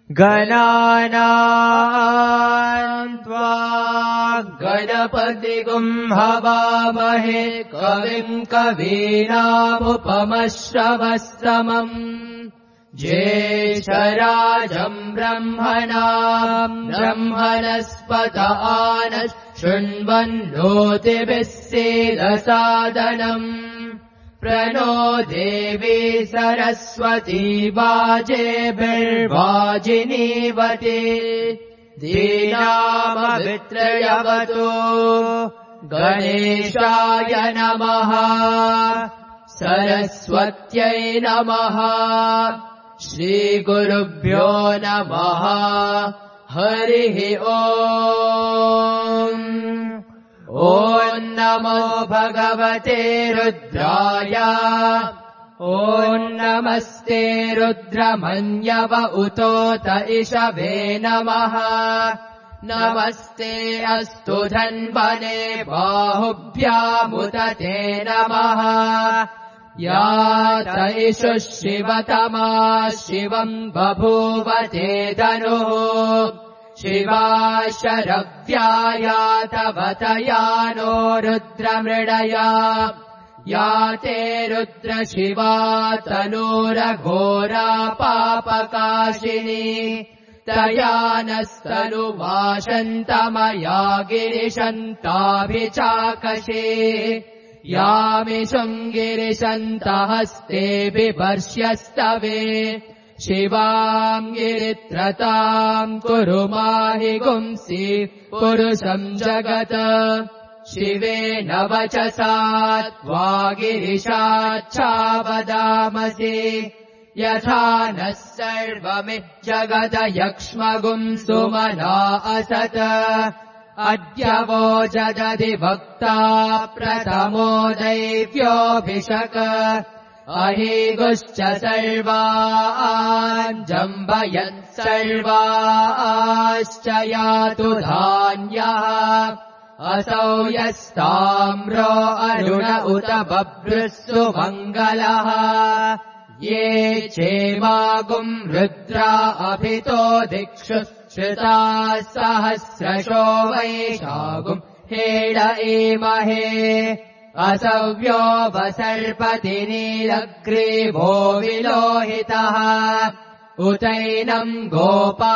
गणानां त्वा गणपतिगुं हवामहे कविं कवीनामुपमश्रवस्तमम् ज्येष्ठराजं ब्रह्मणां ब्रह्मणस्पत आनः शृण्वन्नोतिभिः सीदसादनम् प्रणो देवी सरस्वती वाजेभिर्वाजिनीवती दीनामभित्रयवतु गणेशाय नमः सरस्वत्यै नमः श्रीगुरुभ्यो नमः हरिः ओम् ॐ नमो भगवते रुद्राय ॐ नमस्ते रुद्रमन्यव उतोत इषवे नमः नमस्ते अस्तु धन्वने बाहुभ्यामुत ते नमः या त इषुः शिवतमा शिवम् बभूव ते धनुः शिवा शरव्याया तवतया नो रुद्रमृडया या ते रुद्रशिवा तनूरघोरा पापकाशिनी तया नस्तनुवाशन्तमया गिरिशन्ताभिचाकशे यामिषुम् गिरिशन्तहस्ते बिभर्ष्यस्तवे शिवाम् गिरित्रताम् कुरु माहि गुंसि पुरुषम् जगत् शिवेन वचसा त्वा गिरिशाच्छावदामसि यथा नः सर्वमिज्जगदयक्ष्मगुम् सुमना असत् अद्य वो जदधिवक्ता प्रथमो दैव्योऽभिषक अहीगुश्च सर्वान् जम्बयन् सर्वाश्च यातु धान्यः असौ यस्ताम्रो अरुण उत बभ्रुः मङ्गलः ये चेमागुम् रुद्रा अभितो दिक्षु श्रुताः सहस्रशो वैशागुम् हेड एमहे असव्यो वसर्पति नीलग्रीवो विलोहितः उतैनम् गोपा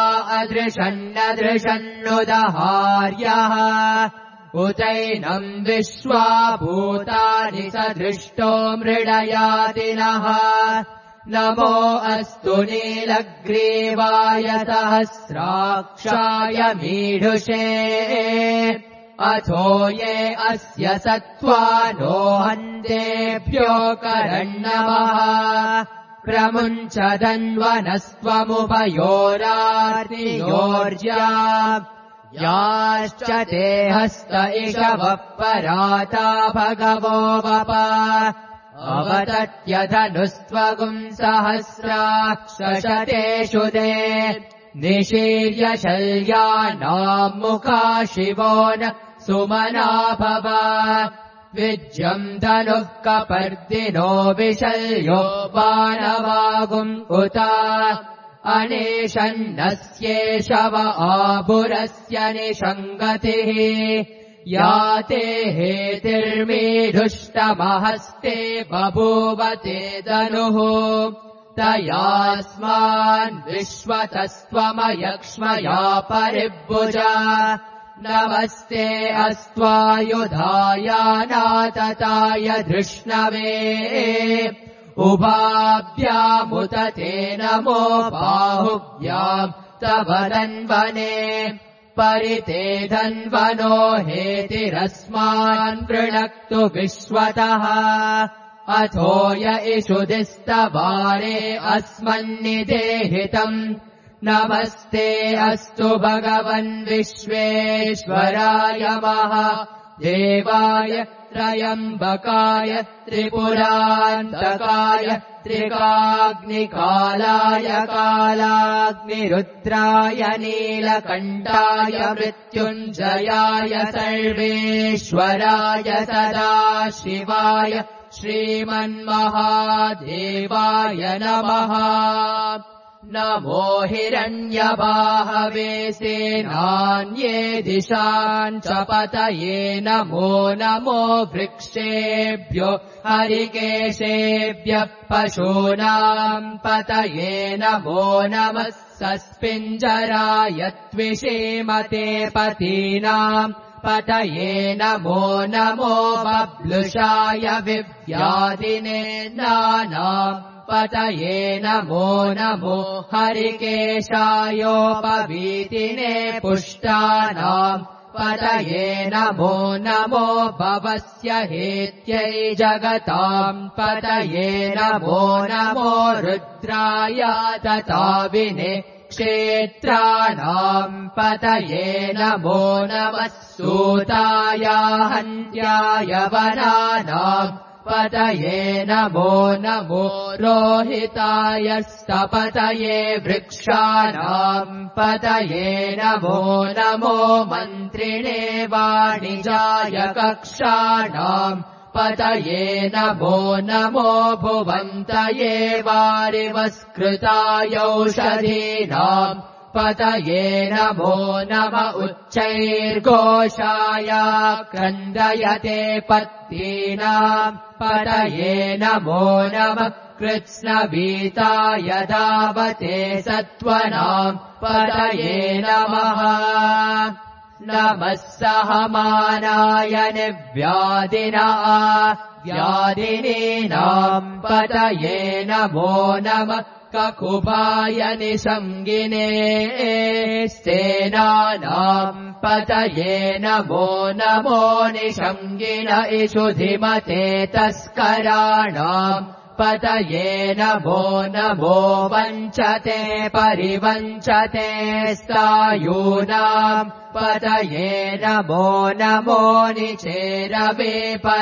अदृशन्नदृशन्नुदहार्यः उतैनम् विश्वा भूतानि सदृष्टो मृडयादिनः नमो अस्तु नीलग्रीवाय सहस्राक्षाय मीढुषे अथो ये अस्य सत्त्वानो हन्तेभ्यो करण्णवः प्रमुञ्च धन्वनस्त्वमुभयोरार्तियोर्ज्या याश्च ते हस्त इषवः पराता भगवो वप अवतत्यधनुस्त्वगुम् सहस्राक्षशतेषु ते निशीर्य शल्यानाम् मुखा शिवो न सुमना भव विज्यम् धनुः कपर्दिनो विशल्यो बाणवागुम् उत अनेशन्नस्येषव आभुरस्य निषङ्गतिः या ते हेतिर्मीढुष्टमहस्ते बभूवते धनुः तयास्मान् विश्वतस्त्वमयक्ष्मया परिभुजा नमस्ते अस्त्वायुधायानातताय धृष्णवे उभाभ्यामुत ते नमो बाहुभ्याम् तव धन्वने परिते धन्वनो हेतिरस्मान् वृणक्तु विश्वतः अथो य इषुधिस्तवारे अस्मन्निदेहितम् नमस्ते अस्तु भगवन् विश्वेश्वराय महादेवाय त्रयम्बकाय त्रिपुरान्तकाय त्रिकाग्निकालाय कालाग्निरुद्राय नीलकण्ठाय मृत्युञ्जयाय सर्वेश्वराय सदाशिवाय श्रीमन्महादेवाय नमः नमो हिरण्यबाहवे सेनान्ये दिशान् च पतये नमो नमो वृक्षेभ्यो हरिकेशेभ्यः पशूनाम् पतये नमो नमः सस्पिञ्जराय त्विषीमते पतीनाम् पतये नमो नमो बब्लुषाय विव्याधिने नानाम् पतये नमो नमो हरिकेशायोपवीतिने पुष्टानाम् पतये नमो नमो भवस्य हेत्यै जगताम् पतये नमो नमो रुद्राय तताविने क्षेत्राणाम् पतये नमो नमः सूताय हन्त्याय वनानाम् पतये नमो नमो रोहिताय स्तपतये वृक्षाणाम् पतये नमो नमो मन्त्रिणे वाणिजाय कक्षाणाम् पतये नमो नमो भुवन्तये वारिवस्कृताय औषधीनाम् पतये नमो नम उच्चैर्घोषाय क्रन्दयते पत्नीनाम् पतये नमो नमः कृत्स्नवीताय धावते सत्त्वनाम् पतये नमः नमः सहमानाय निव्याधिनः व्याधिनीनाम् पतये नमो नमः ककुभाय निसङ्गिने सेनानाम् पतये नमो नमो निसङ्गिन इषुधिमते तस्कराणाम् पतये नमो नमो वञ्चते परिवञ्चते स्थायूनाम् पतये नमो नमो निचेरवे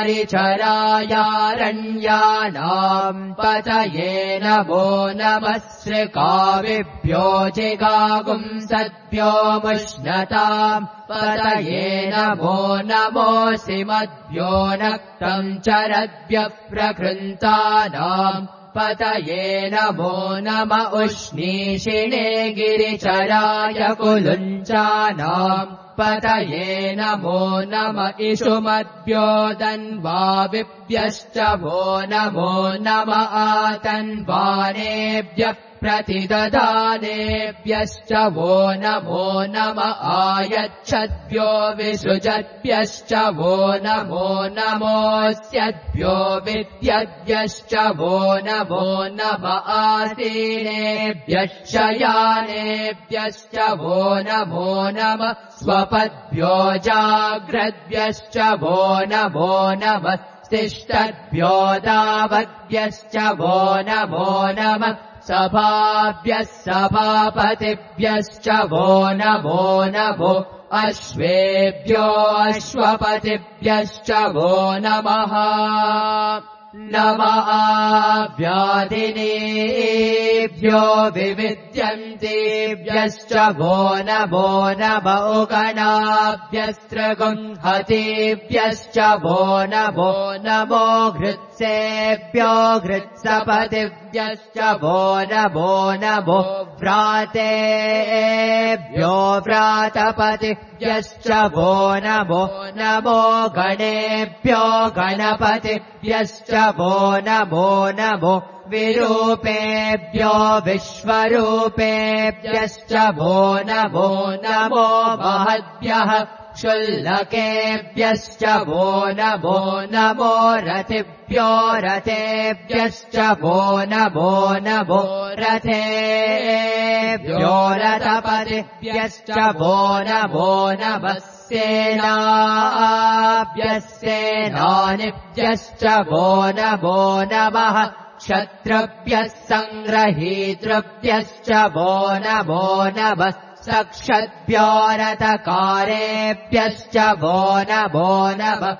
परिचरायारण्यानाम् पतये नमो नमः श्रिकाविभ्यो जिगागुंसद्भ्यो मुष्णताम् पतये नमो नमोऽसिमद्भ्यो नक्तम् चरद्भ्यः प्रकृन्तानाम् पतये नमो नम उष्णीषिणे गिरिचराय कुलुञ्चानाम् पतये नमो नम इषुमद्भ्यो दन्वाविभ्यश्च वो नमो नम आतन्वानेभ्यः प्रतिददानेभ्यश्च वो नमो नम आयच्छद्भ्यो विसृजद्भ्यश्च वो नमो नमोऽस्यद्भ्यो विद्यद्भ्यश्च वो नमो नम आसीनेभ्यः शयानेभ्यश्च वो नमो नम स्वपद्भ्यो जाग्रद्भ्यश्च वो नमो नमः तिष्ठद्भ्यो दावद्भ्यश्च वो नमो नमः सभाभ्यः सभापतिभ्यश्च वो नमो नमो अश्वेभ्यो अश्वपतिभ्यश्च वो नमः नमः व्याधिनेभ्यो विविद्यन्तेभ्यश्च वो नमो नमो गणाभ्यस्त्रगुंहतेभ्यश्च वो नमो नमो घृत्सेभ्यो घृत्सपतिभ्यश्च वो नमो नमो व्रातेभ्यो व्रातपतिभ्यश्च वो नमो नमो गणेभ्यो गणपतिभ्यश्च वो नमो नमो विरूपेभ्यो विश्वरूपेभ्यश्च वो नमो नमो महद्भ्यः क्षुल्लकेभ्यश्च वो नमो नमो रथिभ्यो रथेभ्यश्च वो नमो नमो रथेभ्यो रथपतिभ्यश्च वो नमो नमः सेनाभ्यः सेनानिभ्यश्च वो नमो नमः क्षत्रभ्यः सङ्ग्रहीतृभ्यश्च वो नमो नमः सक्षद्भ्यो रथकारेभ्यश्च वो नमो नमः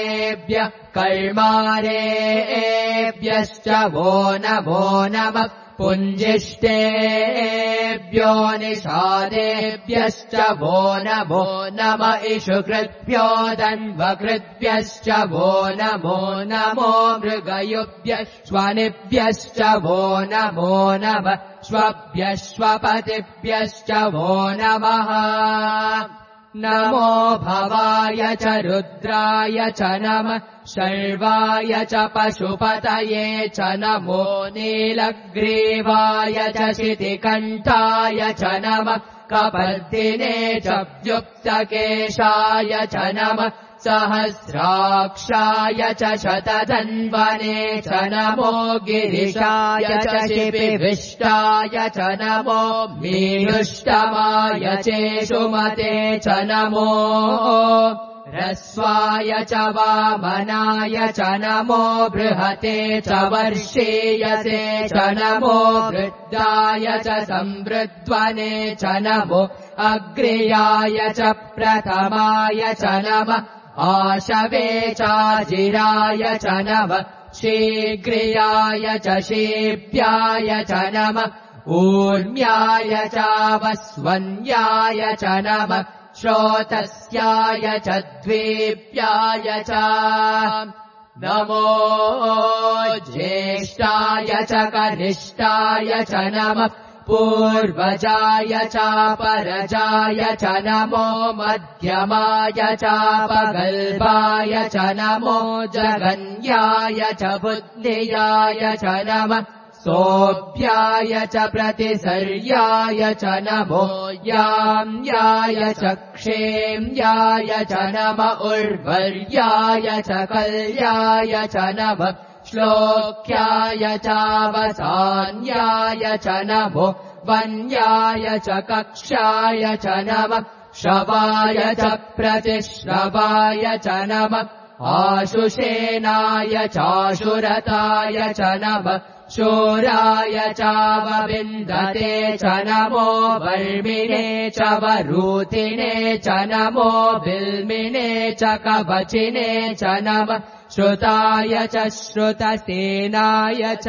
कुलालेभ्यः कर्मारेभ्यश्च वो नमो नमः पुञ्जिष्टेभ्यो निषादेभ्यश्च वो नमो नम इषुकृद्भ्यो दन्वकृद्भ्यश्च वो नमो नमो मृगयुभ्यश्वनिभ्यश्च वो नमो नमः श्वभ्यश्वपतिभ्यश्च वो नमः नमो भवाय च रुद्राय च नमः शर्वाय च पशुपतये च नमो नीलग्रीवाय च शितिकण्ठाय च नमः कपर्दिने च व्युक्तकेशाय च नमः सहस्राक्षाय च शतधन्वने च नमो गिरिशाय च शिपिविष्टाय च नमो मीयुष्टमाय चेषुमते च नमो ह्रस्वाय च वामनाय च नमो बृहते च वर्षीयसे च नमो वृद्धाय च संवृद्ध्वने च नमो अग्र्याय च प्रथमाय च नमः आशवे चाजिराय च नमः शीघ्रियाय च शीभ्याय च नमः ऊर्म्याय चावस्वन्याय च नमः श्रोतस्याय च द्वीप्याय च नमो ज्येष्ठाय च कनिष्ठाय च नमः पूर्वजाय चापरजाय च नमो मध्यमाय चापगल्भाय च नमो जगन्याय च बुद्धियाय च नमः सोऽभ्याय च प्रतिसर्याय च नमो याम्याय च क्षेम्याय च नम उर्वर्याय च कल्याय च नमः श्लोक्याय चावसान्याय च नमो वन्याय च कक्षाय च नमः श्रवाय च प्रतिश्रवाय च नमः आशुषेनाय चाशुरताय च नमः शूराय चावविन्दते च नमो वर्मिणे च वरूथिने च नमो बिल्मिने च कवचिने च नमः श्रुताय च श्रुतसेनाय च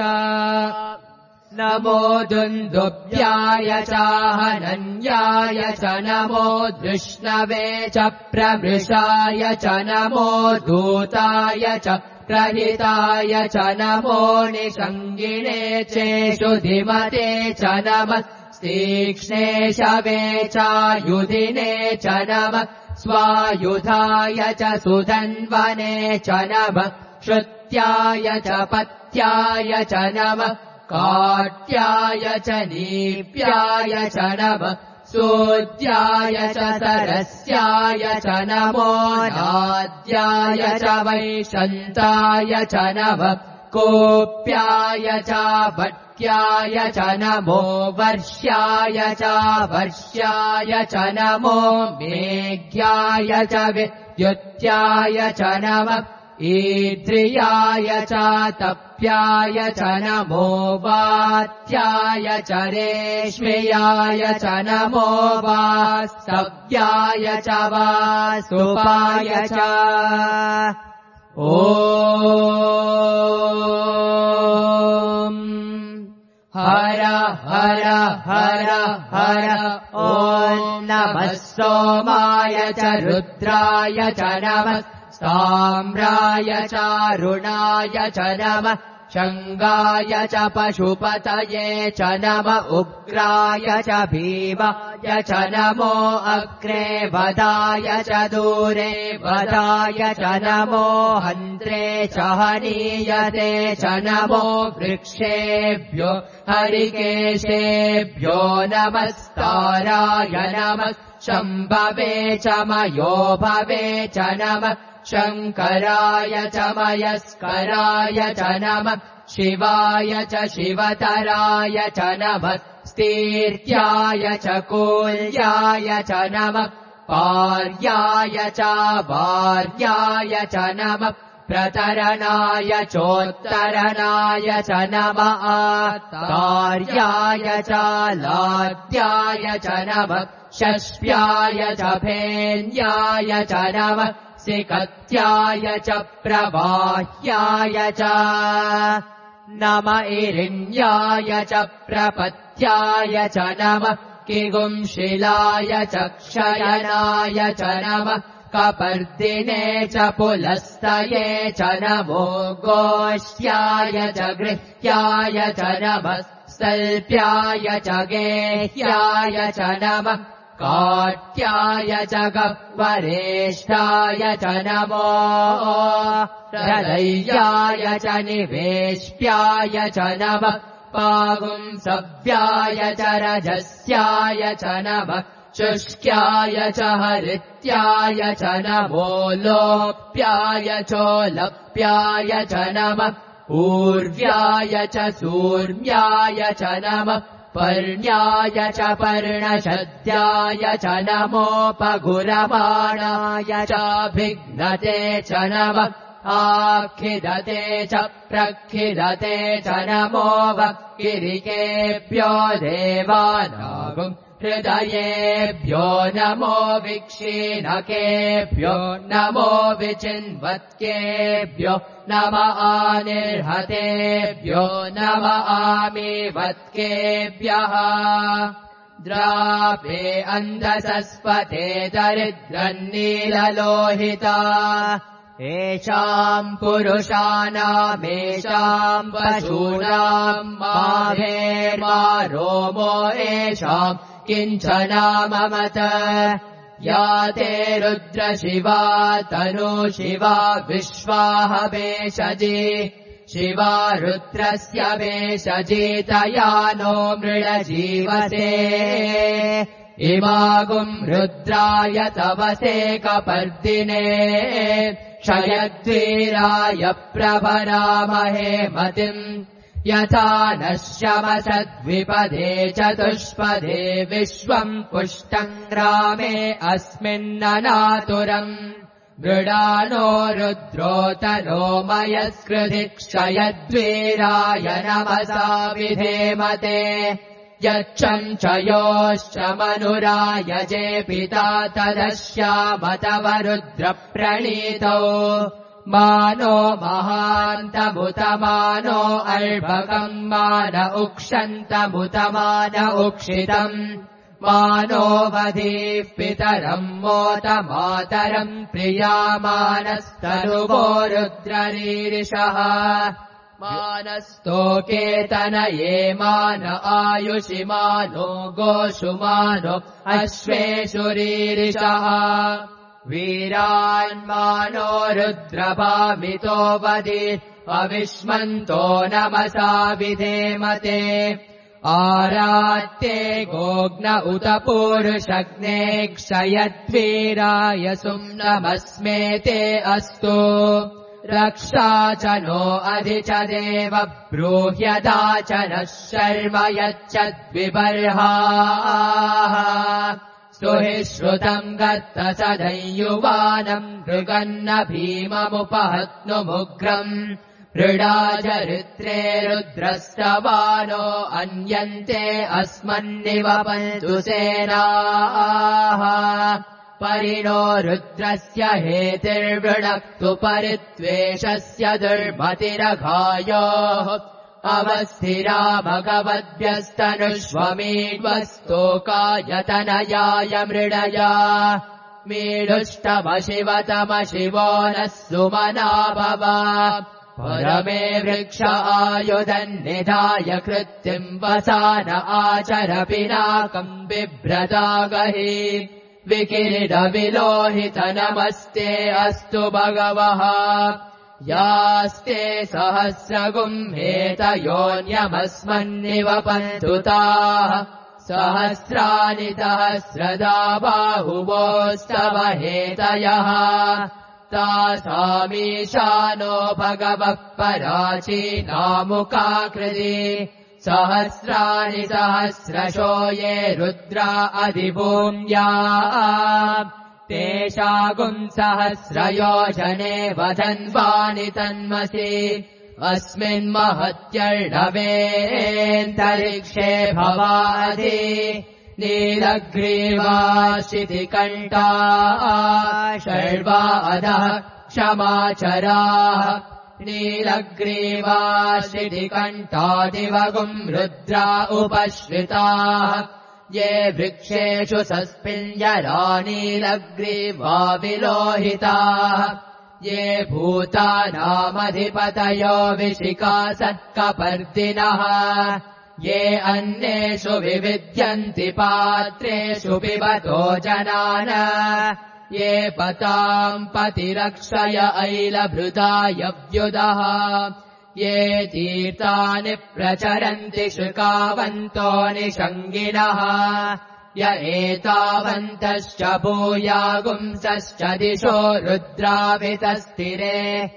नमो दुन्दुभ्याय चाहनन्याय च नमो धृष्णवे च प्रमृषाय च नमो दूताय च प्रहिताय च नमो निषङ्गिणे चेषुधिमते च नमः तीक्ष्णे शवे चायुधिने च नमः स्वायुधाय च सुधन्वने च नमः श्रुत्याय च पत्याय च नमः काट्याय च नीप्याय च नमः सूद्याय च सरस्याय च नमो नाद्याय च वैशन्ताय च नमः कोप्याय च भट्याय च नमो वर्ष्याय च वर्ष्याय च नमो मेघ्याय च विद्युत्याय च नमः ईद्रियाय च तप्याय च नमो वात्याय च रेश्म्याय च नमो वास्तव्याय च वासुपाय च ॐ हर हर हर हर ॐ नमः सोमाय च रुद्राय च नमः साम्राय चारुणाय च नमः शङ्गाय च पशुपतये च नम उग्राय च भीमाय च नमो अग्रे वदाय च दूरे वदाय च नमो हन्त्रे च हनीयते च नमो वृक्षेभ्यो हरिकेशेभ्यो नमस्ताराय नमः शम्भवे च मयो भवे च नमः शङ्कराय च मयस्कराय च नमः शिवाय च शिवतराय च नमः स्तीर्याय च कूल्याय च नमः पार्याय च वार्याय च नमः प्रतरणाय चोत्तरणाय च नमः तार्याय च लाद्याय च नमः शस्प्याय च भेन्याय च नमः सिकत्याय च प्रवाह्याय च नम इरिण्याय च प्रपत्याय च नमः किगुंशिलाय च क्षयनाय च नमः कपर्दिने च पुलस्तये च नमो गोष्ठ्याय च गृह्याय च नमः सल्प्याय च गेह्याय च नमः काट्याय च गह्वरेष्ठाय च नमो हृदयाय च निवेश्याय च नमः पागुंसव्याय च रजस्याय च नमः शुष्क्याय च हरित्याय च नमो लोप्याय चोलप्याय च नमः पूर्व्याय च सूर्म्याय च नमः पर्ण्याय च पर्णशद्याय च नमोपगुरमाणाय चाभिघ्नते च नमः आखिदते च प्रखिदते च नमो वक्किरिकेभ्यो देवानागुम् हृदयेभ्यो नमो विक्षीणकेभ्यो नमो विचिन्वत्केभ्यो नम आनिर्हतेभ्यो नम आमीवत्केभ्यः द्रापे अन्धसस्पते दरिद्रन्नीललोहिता येषाम् पुरुषाणामेषाम् पशूनाम् माभेर्मा रोमो येषाम् किञ्चनाममत या ते रुद्रशिवा तनु शिवा विश्वाहवेशजी शिवा रुद्रस्य वेशजीतया नो मृळजीवसे इमागुम् रुद्राय तवसे कपर्दिने क्षयद्वीराय प्रभरामहे मतिम् यथा नश्यमसद्विपदे चतुष्पदे विश्वम् पुष्टम् ग्रामे अस्मिन्ननातुरम् मृडानो रुद्रोतनो मयस्कृधि क्षयद्वीराय नमसा विधेमते यच्छम् च योश्च मनुराय जे पिता तदश्यामतव रुद्रप्रणीतौ मानो महान्तमुतमानो अर्भकम् मान उक्षन्तमुतमान उक्षितम् मानो वधीः पितरम् मोत मातरम् प्रियामानस्तनुवो रुद्ररीरिषः मानस्तोकेतनये मान आयुषि मानो गोषु मानो अश्वेषु रीरिषः वीरान्मानो रुद्रभामितो वदि अविष्मन्तो नमसा विधेमते आरात्ते गोग्न उत पूरुषग्ने क्षयद्वीराय सुम्नमस्मेते अस्तु रक्षा च नो अधि च देव ब्रूह्यदा च नः शर्म यच्चद्विबर्हाः स्तुहि श्रुतम् गत्त सदयुवानम् मृगन्न भीममुपहत्नुमुग्रम् मृडाजरित्रे रुद्रस्तवानो अन्यन्ते अस्मन्निवपन्तु सेनाः परिणो रुद्रस्य हेतिर्वृणक्तु परित्वेषस्य दुर्मतिरघायोः अवस्थिरा भगवद्भ्यस्तनुष्वमीड्वस्तोकायतनयाय मृडया मीडुष्टमशिवतमशिवो नः सुमना भव परमे वृक्ष आयुधन्निधाय कृत्तिम् वसान आचर पिनाकम् बिभ्रतागहि विकिरीटविलोहित नमस्ते अस्तु भगवः यास्ते सहस्रगुम्हेतयोऽन्यमस्मन्निवपन्तु ताः सहस्राणि सहस्रदा बाहुवोस्तव हेतयः तासामीशानो भगवः पराचीनामुकाकृति सहस्राणि सहस्रशो ये रुद्रा अधिभूम्या तेषागुम् सहस्रयोजने वधन्वानि तन्मसि अस्मिन्महत्यर्णवेऽन्तरिक्षे भवादि नीलग्रीवा शितिकण्ठा शर्वा अधः क्षमाचराः नीलग्रीवा शितिकण्ठादिवगुम् रुद्रा उपश्रिताः ये वृक्षेषु सस्मिञ्जरा नीलग्रीवा विलोहिताः ये भूतानामधिपतयो विशिखा सत्कपर्दिनः ये अन्येषु विविद्यन्ति पात्रेषु पिबतो जनान ये पताम् पतिरक्षय ऐलभृदायव्युदः ये तीर्थानि प्रचरन्ति शुकावन्तो निषङ्गिनः य एतावन्तश्च भूयागुंसश्च दिशो रुद्रावितस्थिरे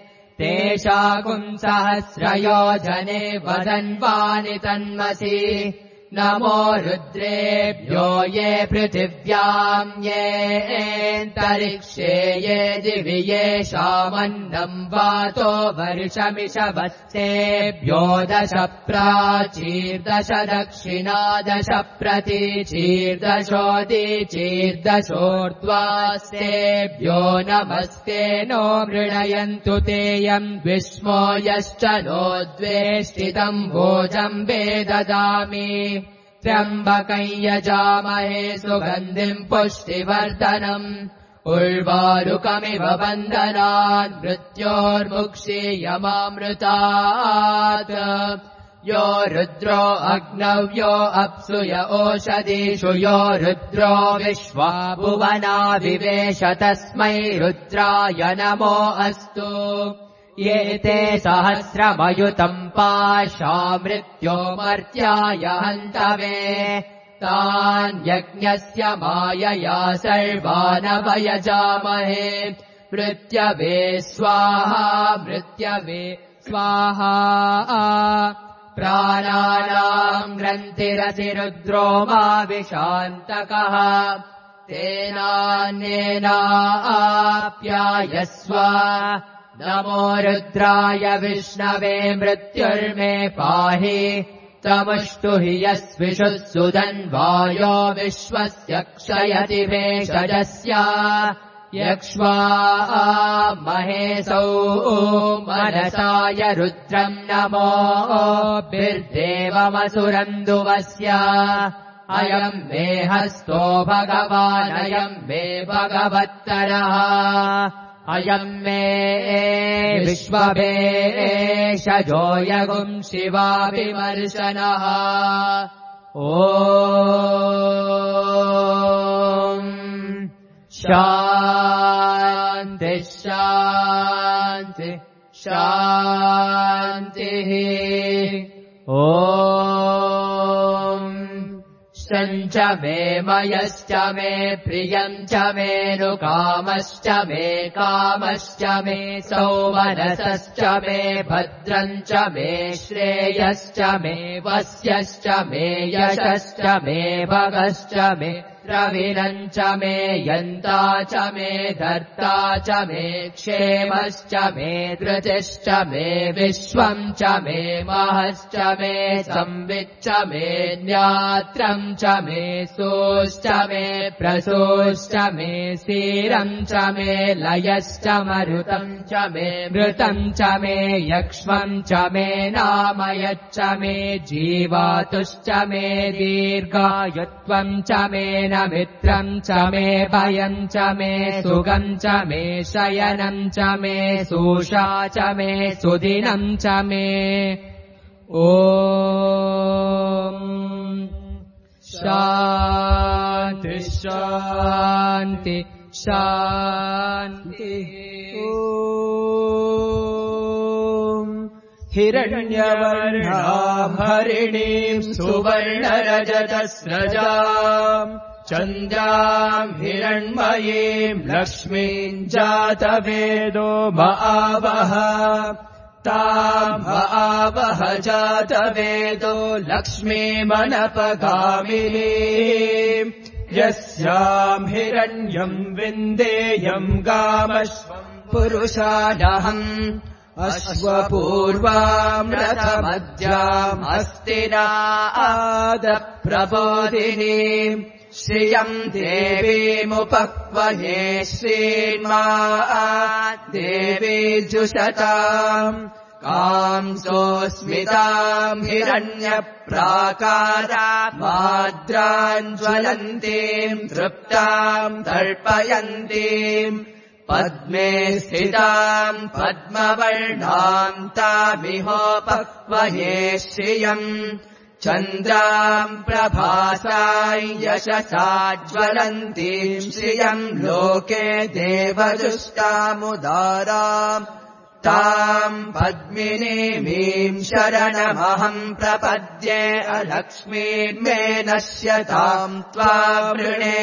तेषागुंसहस्रयोजने वदन्वानि तन्मसि नमो रुद्रेभ्यो ये पृथिव्याम् येऽन्तरिक्षे ये दिवि येषामन्नम् वातो वर्षमिषवस्तेभ्यो 10 प्राचीर्दश दक्षिणा 10 प्रतीचीर्दशोदीचीर्दशोर्ध्वास्तेभ्यो नमस्ते नो मृणयन्तु तेयम् विस्मो यश्च नो द्वेष्टितम् भोजम् ददामि त्र्यम्बकम् यजामहे सुगन्धिम् पुष्टिवर्धनम् उर्वारुकमिव बन्धनान् मृत्योर्मुक्षीयमामृतात् यो रुद्रो अग्नव्यो अप्सु य ओषधीषु यो रुद्रो विश्वा भुवना विवेश तस्मै रुद्राय नमो अस्तु ये ते सहस्रमयुतम् पाशा मृत्यो मर्त्याय हन्तवे तान् यज्ञस्य मायया सर्वानवयजामहे मृत्यवे स्वाहा प्राणानाम् ग्रन्थिरसि रुद्रो मा विशान्तकः तेनान्येनाप्यायस्व नमो रुद्राय विष्णवे मृत्युर्मे पाहि तमुष्टु हि यस्विषुः सुधन्वायो विश्वस्य क्षयति भेषजस्य यक्ष्वा महेशौ मनसाय रुद्रम् नमो बिर्देवमसुरन्दुवस्य अयम् मे हस्तो भगवानयम् मे भगवत्तरः अयम् मे विश्वभेषजो यगुम् शिवा विमर्शनः ॐ शान्ति शान्ति शान्तिः ॐ च मे मयश्च मे प्रियम् च मेऽनुकामश्च मे कामश्च मे सौमनसश्च मे भद्रम् च मे श्रेयश्च मे वस्यश्च मे यशश्च मे भगश्च मे द्रविणम् च मे यन्ता च मे धर्ता च मे क्षेमश्च मे धृतिश्च मे विश्वम् च मे महश्च मे संविच्च मे ज्ञात्रम् च मे सोश्च मे प्रसोश्च मे सीरम् च मे लयश्च मरुतम् च मे मृतम् च मे यक्ष्मम् च मे नामयच्च मे जीवातुश्च मे दीर्घायुत्वम् च मे मित्रम् च मे भयम् च मे सुगम् च मे शयनम् च मे सूषा च मे सुदिनम् च मे ॐ शान्ति शान्ति शान्तिः हिरण्यवर्णाम् हरिणीम् सुवर्णरजतस्रजाम् चन्द्राम् हिरण्मयीम् लक्ष्मीम् जातवेदो महावः ताम् महावः जातवेदो लक्ष्मीमनपगामिनीम् यस्याम् हिरण्यम् विन्देयम् गामश्वम् पुरुषादहम् अश्वपूर्वाम् रथमध्याम् हस्तिना आदप्रबोधिनीम् श्रियम् देवीमुपक्वये श्रीन्मा देवीजुषताम् कांसोऽस्मिताम् हिरण्यप्राकारामाद्राम् ज्वलन्तीम् तृप्ताम् तर्पयन्तीम् पद्मे स्थिताम् पद्मवर्णाम् तामिहोपक्वये श्रियम् चन्द्राम् प्रभासाम् यशसा ज्वलन्तीम् श्रियम् लोके देवदुष्टामुदाराम् ताम् पद्मिनीमीम् शरणमहम् प्रपद्ये अलक्ष्मीर्मे नश्यताम् त्वावृणे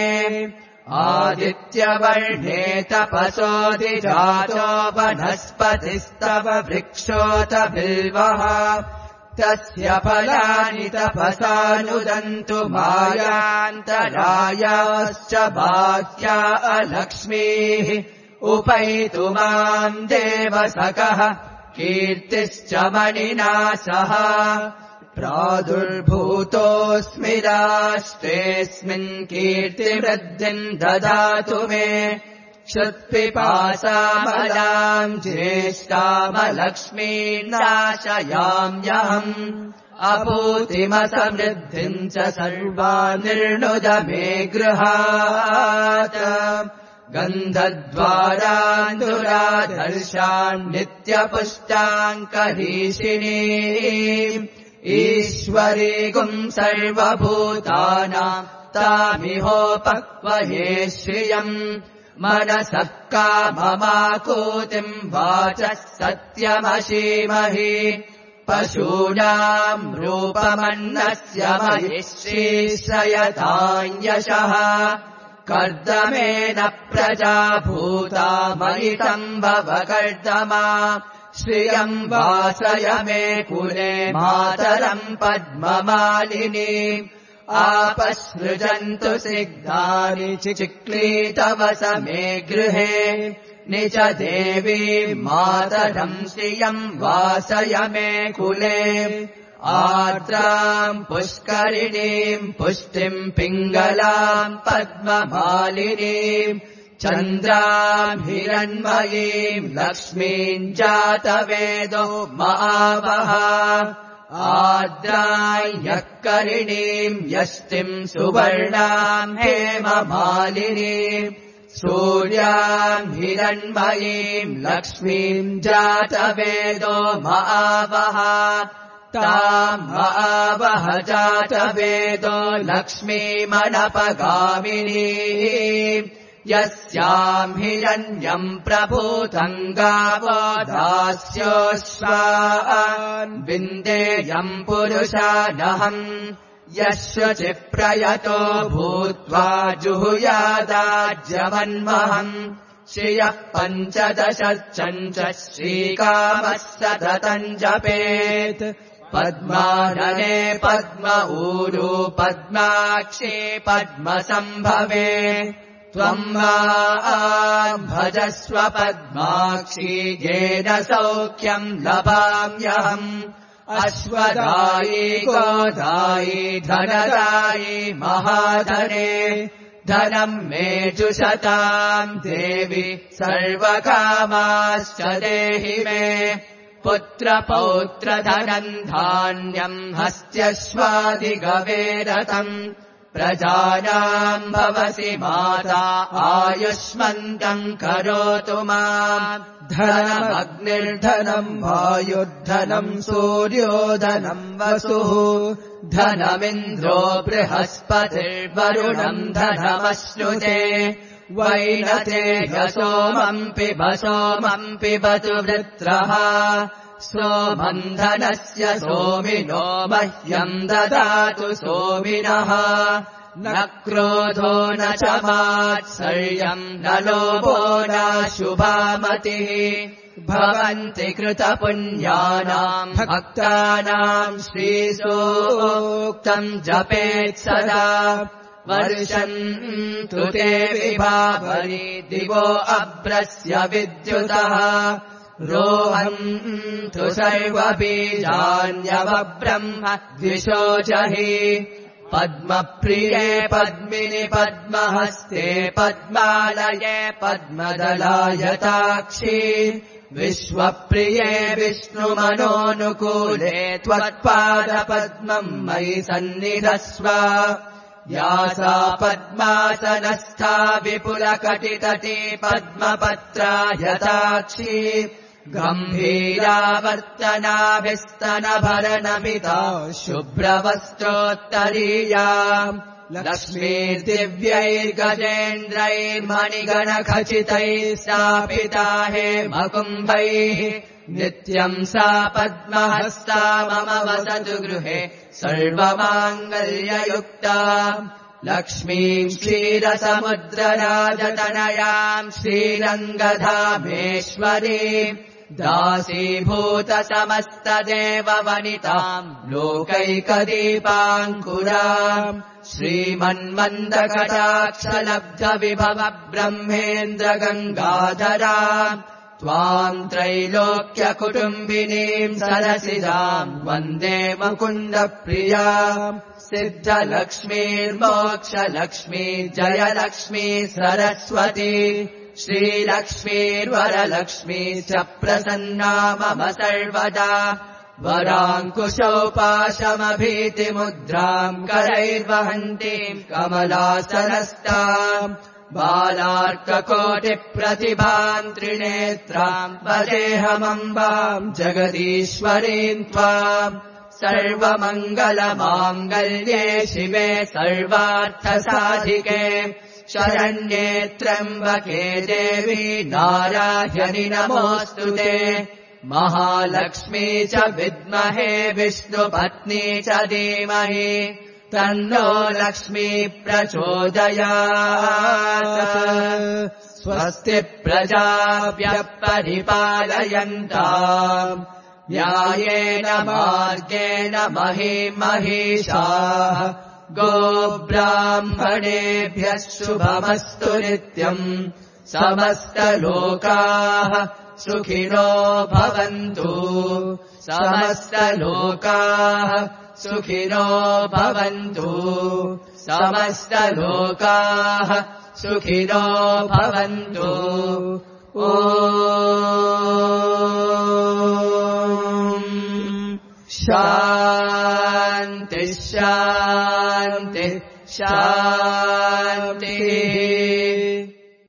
आदित्यवर्णे तपसोऽधिजातो वनस्पतिस्तव वृक्षोत बिल्वः तस्य फलानि तपसानुदन्तु मायान्तरायाश्च बाह्या अलक्ष्मीः उपैतु माम् देवसखः कीर्तिश्च मणिना सह प्रादुर्भूतोऽस्मि राष्ट्रेऽस्मिन् कीर्तिवृद्धिम् ददातु मे क्षुत्पिपासामलाम् ज्येष्ठामलक्ष्मीम् नाशयाम्यहम् अभूतिमसमृद्धिम् च सर्वा निर्णुद मे गृहात् गन्धद्वारान्दुरादर्शान् नित्यपुष्टाम् करीषिणीम् ईश्वरीगुम् सर्वभूतानाम् तामिहोपक्वये श्रियम् मनसः काममाकूतिम् वाचः सत्यमशीमहि पशूनाम् रूपमन्नस्य महि श्रीश्रयताम् यशः कर्दमेन प्रजा भूता मयितम् भव कर्दमा श्रियम् वासय मे कुले मातरम् पद्ममालिनी आपसृजन्तु सिग्धानि चिक्लीतवस मे गृहे निज देवी मातरम् श्रियम् वासय मे कुले आर्द्राम् पुष्करिणीम् पुष्टिम् पिङ्गलाम् पद्ममालिनीम् चन्द्राम् हिरण्मयीम् लक्ष्मीम् जातवेदो महावः आर्द्राय्यकरिणीम् यष्टिम् सुवर्णाम् हेममालिनीम् सूर्याम् हिरण्मयीम् लक्ष्मीम् जातवेदो महावः ताम् महावः जातवेदो लक्ष्मीमनपगामिनी यस्याम् हिरण्यम् प्रभूतम् गावो दास्योऽश्वान् विन्देयम् पुरुषानहम् यश्वचिप्रयतो भूत्वा जुहुयादाज्यवन्महम् श्रियः 15 श्रीकामः सततम् जपेत् पद्मानने पद्म ऊरू पद्माक्षी पद्मसम्भवे त्वम् माम् भजस्व पद्माक्षी येन सौख्यम् लभाम्यहम् अश्वदायी गोदायी धनदायी महाधने धनम् मे जुषताम् देवि सर्वकामाश्च देहि मे पुत्रपौत्रधनम् धान्यम् हस्त्यश्वादिगवेरतम् प्रजानाम् भवसि माता आयुष्मन्तम् करोतु माम् धनमग्निर्धनम् वायुर्धनम् सूर्योधनम् वसुः धनमिन्द्रो बृहस्पतिर्वरुणम् धनमश्नुते वैनते सोमम् पिबतु वृत्रः सोमम् धनस्य सोमिनो मह्यम् ददातु सोमिनः न क्रोधो न च मात्सर्यम् न लोभो न शुभामतिः भवन्ति कृतपुण्यानाम् भक्तानाम् श्रीसूक्तम् जपेत् सदा वर्षन्तु ते विभावरि दिवो अभ्रस्य विद्युतः रोहन्तु सर्वबीजान्यवब्रह्म द्विषोजहि पद्मप्रिये पद्मिनि पद्महस्ते पद्मालये पद्मदलायताक्षी विश्वप्रिये विष्णुमनोनुकूले त्वत्पादपद्मम् मयि सन्निधस्व या सा पद्मासनस्था विपुलकटितटी पद्मपत्रायताक्षी गम्भीरावर्तनाभिस्तनभरणमिता शुभ्रवस्त्रोत्तरीया लक्ष्मीर्दिव्यैर्गजेन्द्रैर्मणिगणखचितैः स्थापिता हेमकुम्भैः नित्यम् सा पद्महस्ता मम वसतु गृहे सर्वमाङ्गल्ययुक्ता लक्ष्मीम् क्षीरसमुद्रराजतनयाम् श्रीरङ्गधामेश्वरीम् दासीभूतसमस्तदेववनिताम् लोकैकदीपाङ्कुराम् श्रीमन्मन्दकटाक्षलब्धविभव ब्रह्मेन्द्रगङ्गाधराम् त्वाम् त्रैलोक्यकुटुम्बिनीम् सरसिजाम् वन्दे मुकुन्दप्रियाम् सिद्धलक्ष्मीर्मोक्षलक्ष्मी जयलक्ष्मी सरस्वती श्रीलक्ष्मीर्वरलक्ष्मी च प्रसन्ना मम सर्वदा वराङ्कुशोपाशमभीतिमुद्राम् करैर्वहन्तीम् कमलासनस्ताम् बालार्ककोटिप्रतिभाम् त्रिनेत्राम् वदेहमम्बाम् जगदीश्वरीम् त्वाम् सर्वमङ्गलमाङ्गल्ये शिवे सर्वार्थसाधिके शरण्ये त्र्यम्बके देवी नारायणि नमोऽस्तु ते महालक्ष्मी च विद्महे विष्णुपत्नी च धीमहि तन्नो लक्ष्मी प्रचोदयात् स्वस्ति प्रजाभ्यः परिपालयन्ताम् न्यायेन मार्गेण महिषाः गोब्राह्मणेभ्यः शुभमस्तु नित्यम् समस्तलोकाः सुखिनो भवन्तु समस्तलोकाः सुखिनो भवन्तु समस्तलोकाः सुखिनो भवन्तु ॐ शान्ति शान्ति शान्तिः